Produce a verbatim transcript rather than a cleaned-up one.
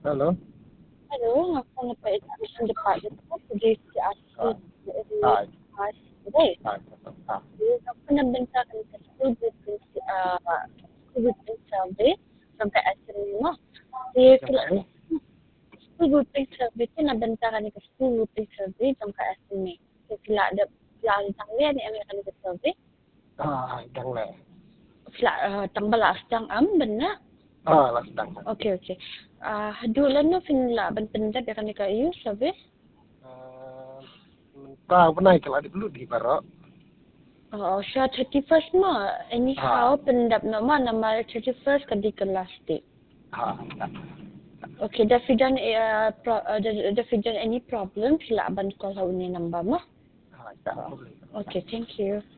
Halo. Halo, aku nak mission department kerja si asli dari Ah, today. ah, ah, Aku nak bentangkan ke student uh, student survey sampai akhir lima. Dia kira sampai student survey tu nak bentangkan ke student survey sampai akhir ni. Dia kira ada pelan tangga ni yang akan ke survey. ah, đang lẹ. Kira tambah lah sedang am benar. Ah, là đang. Okey okey. Ah, dulu lah finla bentang dia akan ke you survey. Ah, tahu pernah kalau di dulu di Barok. Oh, sure thirty-first mah. Anyhow, Ah, pendap nama nama thirty-first kan di kelas di. ah, Okay, dah fidan uh, pro, uh, dah, dah fidan any problem sila aban call sa unya number mah. ah, ah, Okay, thank you.